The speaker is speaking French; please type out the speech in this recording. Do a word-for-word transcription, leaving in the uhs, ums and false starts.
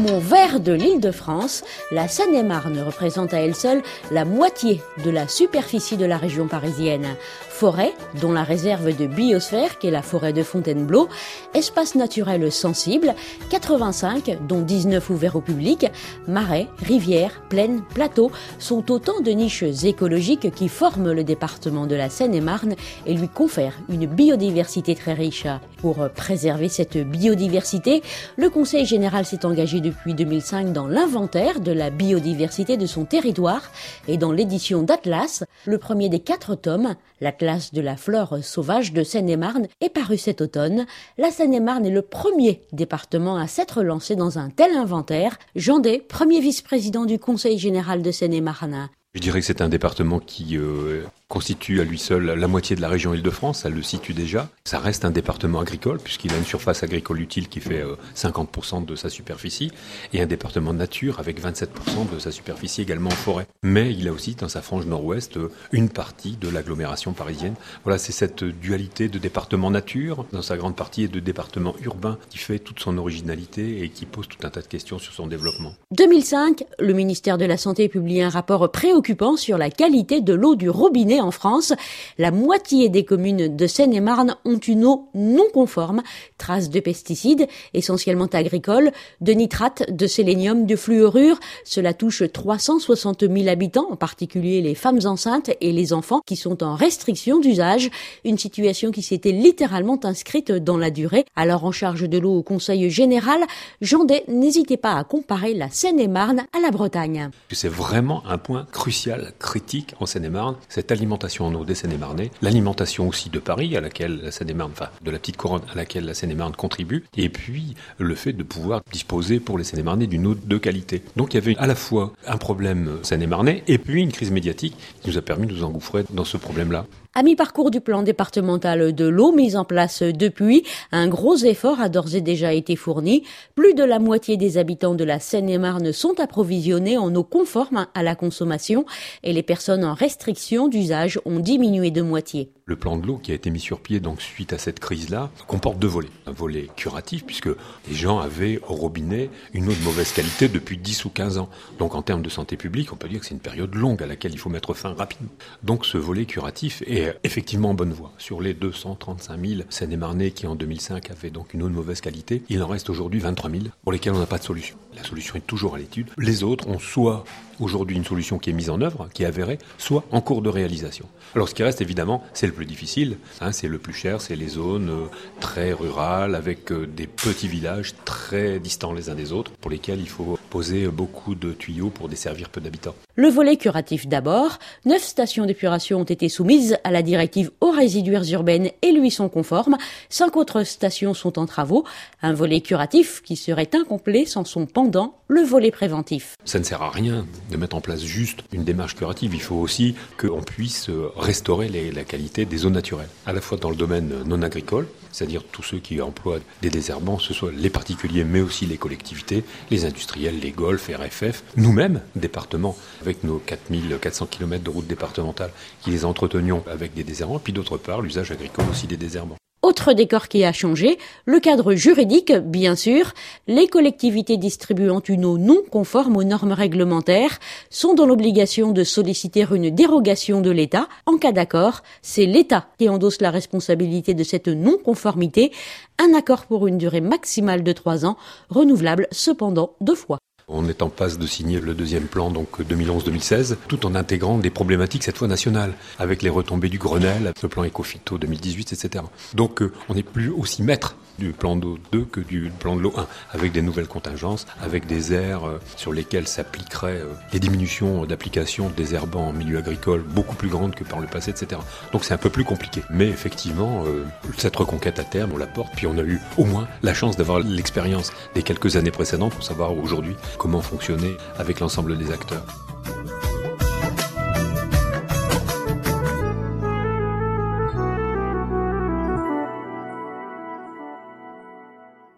poumon vert de l'Île-de-France, la Seine-et-Marne représente à elle seule la moitié de la superficie de la région parisienne. Forêt, dont la réserve de biosphère qu'est la forêt de Fontainebleau, espace naturel sensible, quatre-vingt-cinq, dont dix-neuf ouverts au public, marais, rivières, plaines, plateaux, sont autant de niches écologiques qui forment le département de la Seine-et-Marne et lui confèrent une biodiversité très riche. Pour préserver cette biodiversité, le Conseil général s'est engagé depuis deux mille cinq dans l'inventaire de la biodiversité de son territoire et dans l'édition d'Atlas, le premier des quatre tomes, l'Atlas de la flore sauvage de Seine-et-Marne, est paru cet automne. La Seine-et-Marne est le premier département à s'être lancé dans un tel inventaire. Jean Day, premier vice-président du Conseil général de Seine-et-Marne. Je dirais que c'est un département qui euh, constitue à lui seul la moitié de la région Île-de-France, ça le situe déjà. Ça reste un département agricole puisqu'il a une surface agricole utile qui fait euh, cinquante pour cent de sa superficie et un département de nature avec vingt-sept pour cent de sa superficie également en forêt. Mais il a aussi dans sa frange nord-ouest euh, une partie de l'agglomération parisienne. Voilà, c'est cette dualité de département nature dans sa grande partie et de département urbain qui fait toute son originalité et qui pose tout un tas de questions sur son développement. deux mille cinq, le ministère de la Santé publie un rapport préoccupant sur la qualité de l'eau du robinet en France. La moitié des communes de Seine-et-Marne ont une eau non conforme, traces de pesticides, essentiellement agricoles, de nitrates, de sélénium, de fluorure. Cela touche trois cent soixante mille habitants, en particulier les femmes enceintes et les enfants qui sont en restriction d'usage. Une situation qui s'était littéralement inscrite dans la durée. Alors en charge de l'eau au Conseil général, Jean Day n'hésitait pas à comparer la Seine-et-Marne à la Bretagne. C'est vraiment un point crucial. Crucial, critique en Seine-et-Marne, cette alimentation en eau des Seine-et-Marnais, l'alimentation aussi de Paris à laquelle la Seine-et-Marne, enfin de la petite couronne à laquelle la Seine-et-Marne contribue, et puis le fait de pouvoir disposer pour les Seine-et-Marnais d'une eau de qualité. Donc il y avait à la fois un problème Seine-et-Marnais et puis une crise médiatique qui nous a permis de nous engouffrer dans ce problème-là. À mi-parcours du plan départemental de l'eau mis en place depuis, un gros effort a d'ores et déjà été fourni. Plus de la moitié des habitants de la Seine-et-Marne sont approvisionnés en eau conforme à la consommation et les personnes en restriction d'usage ont diminué de moitié. Le plan de l'eau qui a été mis sur pied donc suite à cette crise-là comporte deux volets. Un volet curatif puisque les gens avaient au robinet une eau de mauvaise qualité depuis dix ou quinze ans. Donc en termes de santé publique, on peut dire que c'est une période longue à laquelle il faut mettre fin rapidement. Donc ce volet curatif est effectivement en bonne voie. Sur les deux cent trente-cinq mille Seine-et-Marnais qui en deux mille cinq avaient donc une eau de mauvaise qualité, il en reste aujourd'hui vingt-trois mille pour lesquels on n'a pas de solution. La solution est toujours à l'étude. Les autres ont soit aujourd'hui une solution qui est mise en œuvre, qui est avérée, soit en cours de réalisation. Alors ce qui reste évidemment, c'est le plus difficile, hein, c'est le plus cher, c'est les zones euh, très rurales avec euh, des petits villages très distants les uns des autres pour lesquels il faut poser beaucoup de tuyaux pour desservir peu d'habitants. Le volet curatif d'abord. Neuf stations d'épuration ont été soumises à la directive eaux résiduaires urbaines et lui sont conformes. Cinq autres stations sont en travaux. Un volet curatif qui serait incomplet sans son pendant, le volet préventif. Ça ne sert à rien de mettre en place juste une démarche curative. Il faut aussi qu'on puisse restaurer les, la qualité des eaux naturelles, à la fois dans le domaine non agricole, c'est-à-dire tous ceux qui emploient des désherbants, ce soit les particuliers mais aussi les collectivités, les industriels, les golfs, R F F, nous-mêmes, département, avec nos quatre mille quatre cents kilomètres de routes départementales qui les entretenions avec des désherbants, puis d'autre part l'usage agricole aussi des désherbants. Autre décor qui a changé, le cadre juridique, bien sûr. Les collectivités distribuant une eau non conforme aux normes réglementaires sont dans l'obligation de solliciter une dérogation de l'État. En cas d'accord, c'est l'État qui endosse la responsabilité de cette non-conformité. Un accord pour une durée maximale de trois ans, renouvelable cependant deux fois. On est en passe de signer le deuxième plan, donc deux mille onze deux mille seize, tout en intégrant des problématiques cette fois nationales, avec les retombées du Grenelle, le plan Éco-Phyto deux mille dix-huit, et cetera. Donc euh, on n'est plus aussi maître du plan d'eau deux que du plan de l'eau un, avec des nouvelles contingences, avec des aires euh, sur lesquelles s'appliqueraient euh, les diminutions d'application des herbants en milieu agricole beaucoup plus grandes que par le passé, et cetera. Donc c'est un peu plus compliqué. Mais effectivement, euh, cette reconquête à terme, on la porte, puis on a eu au moins la chance d'avoir l'expérience des quelques années précédentes pour savoir aujourd'hui comment fonctionner avec l'ensemble des acteurs.